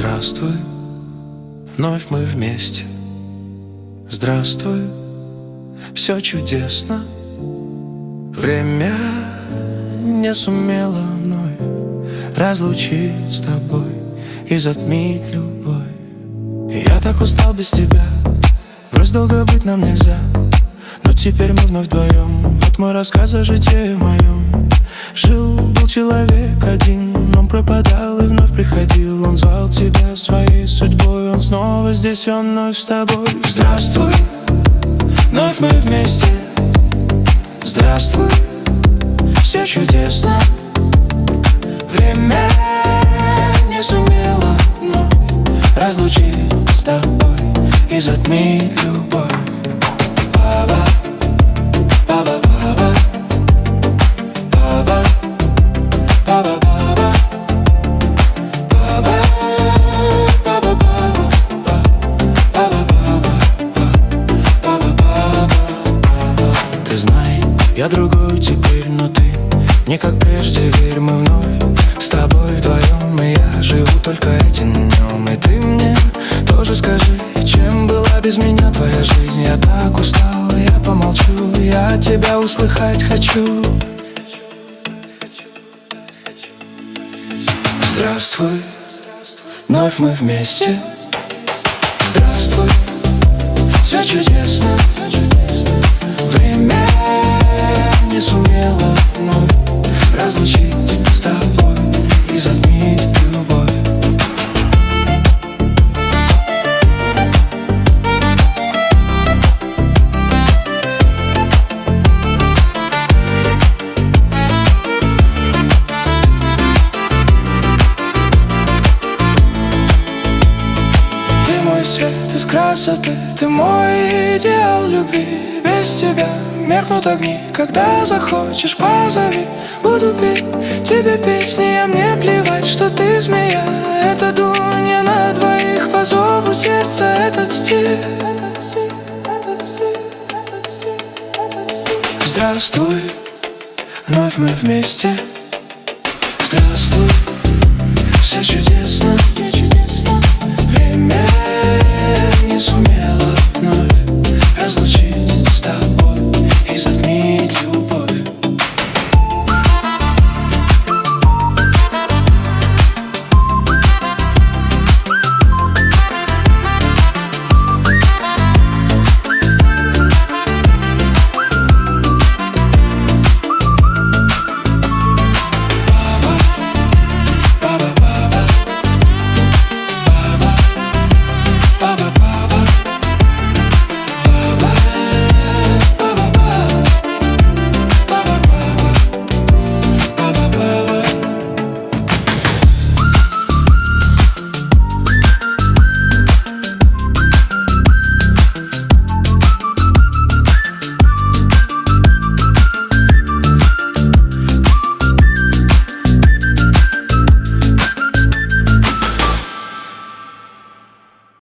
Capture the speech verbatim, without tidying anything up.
Здравствуй, вновь мы вместе. Здравствуй, все чудесно. Время не сумело вновь разлучить с тобой и затмить любовь. Я так устал без тебя, врозь долго быть нам нельзя. Но теперь мы вновь вдвоем, вот мой рассказ о житии моем. Жил-был человек один, он пропадал и вновь приходил. Он звал тебя своей судьбой, он снова здесь, он вновь с тобой. Здравствуй, вновь мы вместе. Здравствуй, все чудесно. Время не сумело вновь разлучить с тобой и затмить любовь. Баба, баба, баба, баба, баба, баба, баба, баба, баба, баба. Ты знай, я другой теперь, но ты не как прежде, верь, мы вновь с тобой вдвоем. И я живу только этим днем. И ты мне тоже скажи, чем была без меня твоя жизнь. Я так устал, я помолчу, я тебя услыхать хочу. Здравствуй, вновь мы вместе. Здравствуй, все чудесно. Время не сумело вновь разлучить с тобой и затмить любовь. Ты мой свет из красоты, ты мой идеал любви. Без тебя меркнут огни, когда захочешь, позови. Буду петь тебе песни, а мне плевать, что ты змея. Это дунья на двоих, по зову сердца этот стиль. Здравствуй, вновь мы вместе. Здравствуй, все чудесно. Время не сумело вновь разлучить с тобой и затмить.